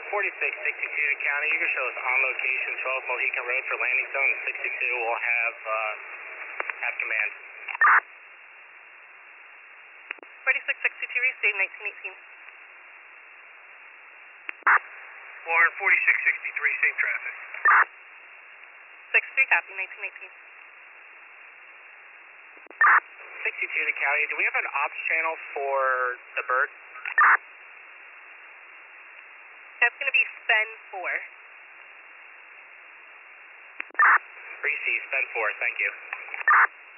4662 to county, you can show us on location 12 Mohican Road for landing zone. 62 will have command. 4662, restate 1918. Warren 4663, same traffic. 63, copy, 1918. 62 to county, do we have an ops channel for the bird? That's going to be Spen 4. Receive, Spen 4, thank you.